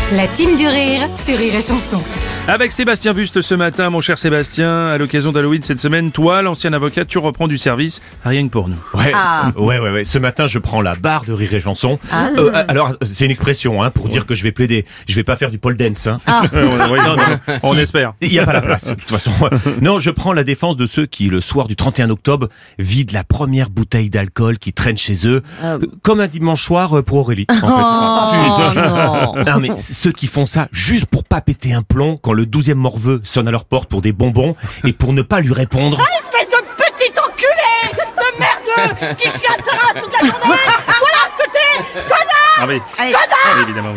La team du rire sur Rire et Chanson. Avec Sébastien Buste ce matin, mon cher Sébastien, à l'occasion d'Halloween cette semaine, toi, l'ancien avocat, tu reprends du service, rien que pour nous. Ouais. Ce matin, je prends la barre de Rire et Chanson. Alors, c'est une expression, pour dire que je vais plaider. Je vais pas faire du pole dance, Oui, on espère. Il y a pas la place, de toute façon. Non, je prends la défense de ceux qui, le soir du 31 octobre, vident la première bouteille d'alcool qui traîne chez eux, comme un dimanche soir pour Aurélie, en fait. Non, mais ceux qui font ça juste pour pas péter un plomb quand le 12e morveux sonne à leur porte pour des bonbons et pour ne pas lui répondre. Espèce de petit enculé de merdeux qui chie à sa race toute la journée. Voilà ce que t'es, connard. Ah oui, Connard. évidemment.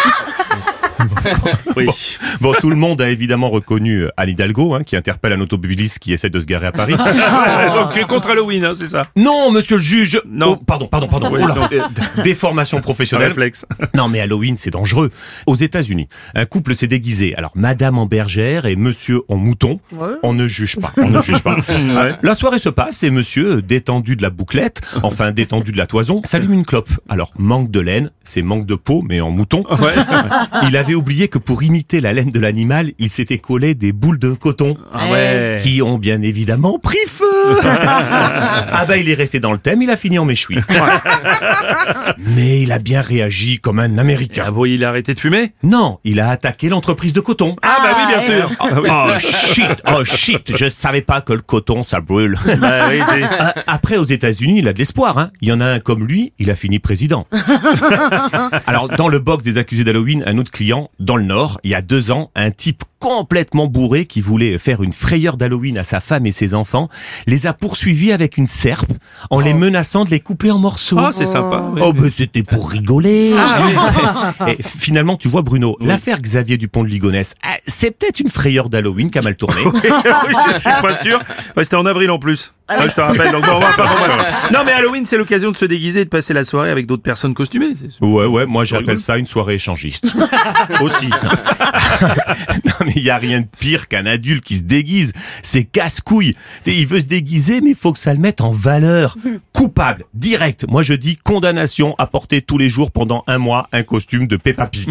Oui. Bon, tout le monde a évidemment reconnu Anne Hidalgo, qui interpelle un automobiliste qui essaie de se garer à Paris. Donc tu es contre Halloween, c'est ça? Non, monsieur le juge. Non. Oh, pardon. Oui, Oh là, non. déformation professionnelle. Réflexe. Non, mais Halloween, c'est dangereux. Aux États-Unis, un couple s'est déguisé. Alors, madame en bergère et monsieur en mouton. On ne juge pas. Ouais. La soirée se passe et monsieur, détendu de la bouclette, enfin détendu de la toison, s'allume une clope. Alors, manque de laine, c'est manque de peau, mais en mouton. Ouais. Il avait oublié que pour imiter la laine de l'animal, il s'était collé des boules de coton. Ah ouais. Qui ont bien évidemment pris feu. Il est resté dans le thème, il a fini en méchoui. Mais il a bien réagi comme un Américain. Ah bon, il a arrêté de fumer? Non, il a attaqué l'entreprise de coton. Ah bah oui, bien sûr. Oh shit, je savais pas que le coton ça brûle. Bah oui, Après, aux États-Unis, il a de l'espoir. Il y en a un comme lui, il a fini président. Alors, dans le box des accusés d'Halloween, un autre client, dans le Nord, il y a 2 ans, un type complètement bourré qui voulait faire une frayeur d'Halloween à sa femme et ses enfants, les a poursuivis avec une serpe en les menaçant de les couper en morceaux. Ah, c'est sympa. Oui. C'était pour rigoler. Et finalement, tu vois Bruno, l'affaire Xavier Dupont de Ligonnès, c'est peut-être une frayeur d'Halloween qui a mal tourné. Je suis pas sûr. Ouais, c'était en avril en plus. Je te rappelle. Donc, bon, non, mais Halloween, c'est l'occasion de se déguiser et de passer la soirée avec d'autres personnes costumées. Ouais, moi j'appelle ça une soirée échangiste. Aussi. Non, mais il y a rien de pire qu'un adulte qui se déguise. C'est casse-couille. Il veut se déguiser, mais il faut que ça le mette en valeur. Coupable, direct. Moi je dis condamnation à porter tous les jours pendant 1 mois un costume de Peppa Pig.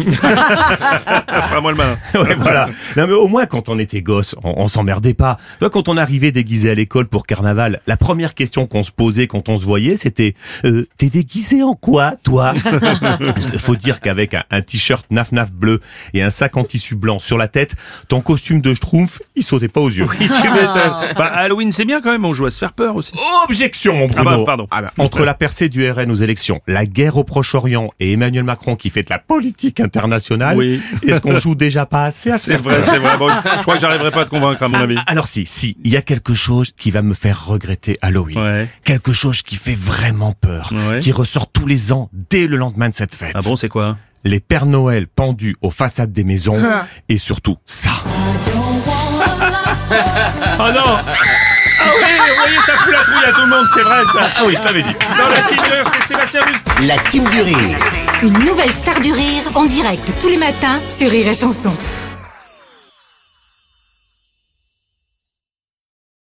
Pas moi le malin. Ouais, voilà. Non, mais au moins quand on était gosse, on s'emmerdait pas. Toi, quand on arrivait déguisé à l'école pour carnaval, la première question qu'on se posait quand on se voyait, c'était t'es déguisé en quoi, toi? Parce qu'il faut dire qu'avec un t-shirt naf-naf bleu et un sac en tissu blanc sur la tête, ton costume de schtroumpf, il sautait pas aux yeux. Oui, tu m'étonnes. Halloween, c'est bien quand même, on joue à se faire peur aussi. Objection, mon Bruno. Pardon. Entre la percée du RN aux élections, la guerre au Proche-Orient et Emmanuel Macron qui fait de la politique internationale, Oui. est-ce qu'on joue déjà pas assez à se faire peur? C'est vrai. Bon, je crois que j'arriverai pas à te convaincre, à mon avis. Alors si, il y a quelque chose qui va me faire regretter Halloween. Ouais. Quelque chose qui fait vraiment peur, Ouais. qui ressort tous les ans dès le lendemain de cette fête. Ah bon, c'est quoi? Les Pères Noël pendus aux façades des maisons et surtout ça. Oh non! Ah oui, vous voyez, ça fout la trouille à tout le monde, c'est vrai ça. Ah oui, je t'avais dit. Dans la team du rire, c'est Sébastien Buste. La team du rire. Une nouvelle star du rire en direct tous les matins sur Rire et Chanson.